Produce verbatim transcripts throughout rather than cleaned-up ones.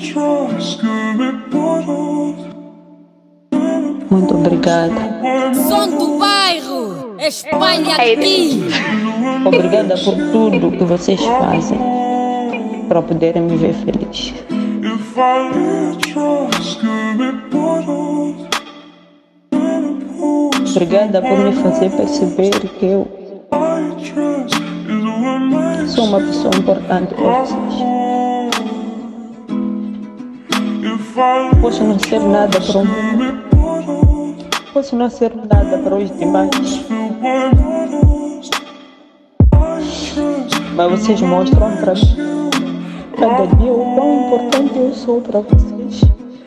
Muito obrigada. Som do bairro, espalha aqui. Obrigada por tudo que vocês fazem para poderem me ver feliz. Obrigada por me fazer perceber que eu sou uma pessoa importante para vocês. Posso não ser nada para o mundo, posso não ser nada para os demais, mas vocês mostram para mim cada dia o quão importante eu sou para vocês.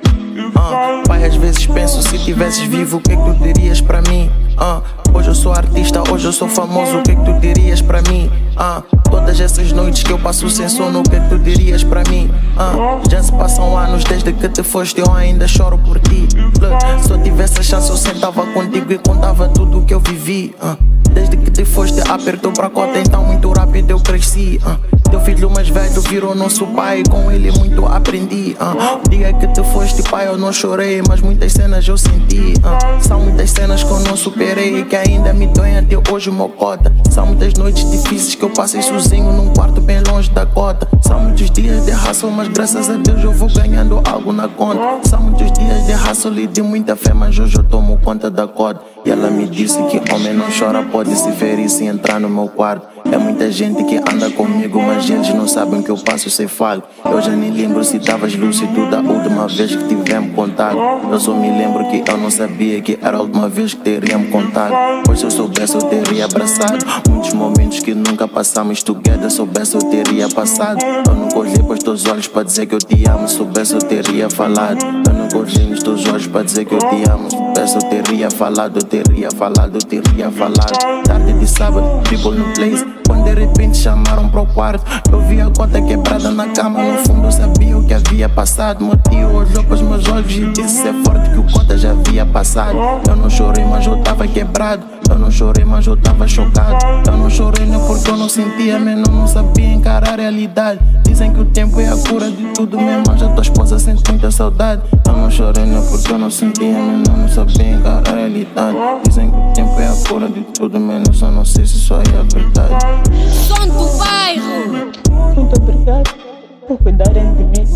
Uh, pai, às vezes penso, se tivesses vivo, o que é que tu dirias pra mim? Uh, hoje eu sou artista, hoje eu sou famoso, o que é que tu dirias pra mim? Uh, todas essas noites que eu passo sem sono, o que é que tu dirias pra mim? Uh, já se passam anos desde que te foste, eu ainda choro por ti. Look, se eu tivesse a chance eu sentava contigo e contava tudo o que eu vivi. uh, Desde que te foste apertou pra cota, então muito rápido eu cresci. uh, Teu filho mais velho virou nosso pai, com ele muito aprendi. uh. O dia que te foste pai eu não chorei, mas muitas cenas eu senti. uh. São muitas cenas que eu não superei, que ainda me doem até hoje o meu cota. São muitas noites difíceis que eu passei sozinho num quarto bem longe da cota. São muitos dias de raça, mas graças a Deus eu vou ganhando algo na conta. São muitos dias de raça, e de muita fé, mas hoje eu tomo conta da cota. E ela me disse que homem não chora, pode se ferir se entrar no meu quarto. É muita gente que anda comigo, mas eles não sabem que eu passo sem falha. Eu já nem lembro se estavas lúcido da última vez que tivemos contato. Eu só me lembro que eu não sabia que era a última vez que teríamos contato. Pois se eu soubesse eu teria abraçado muitos momentos que nunca passamos together. Soubesse eu teria passado. Eu nunca olhei para os teus olhos para dizer que eu te amo. Soubesse eu teria falado. Eu nunca olhei nos teus olhos para dizer que eu te amo. Soubesse eu teria falado, eu teria falado, eu teria falado. Tarde de sábado, people no place. Quando de repente chamaram pro quarto, eu vi a cota quebrada na cama. No fundo eu sabia o que havia passado. Meu tio olhou para os meus olhos e disse: é forte que o cota já havia passado. Eu não chorei, mas eu tava quebrado. Eu não chorei, mas eu tava chocado. Eu não chorei não porque eu não sentia, mas eu não sabia encarar a realidade. Dizem que o tempo é a cura de tudo, mesmo mas a tua esposa sente muita saudade. Eu não chorei não porque eu não sentia, mas eu não sabia encarar a realidade. Dizem que o tempo é a cura de tudo, mas eu só não sei se isso aí é verdade. Som do bairro. Muito obrigada por cuidarem de mim.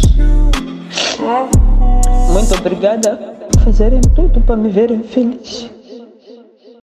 Muito obrigada por fazerem tudo para me verem feliz.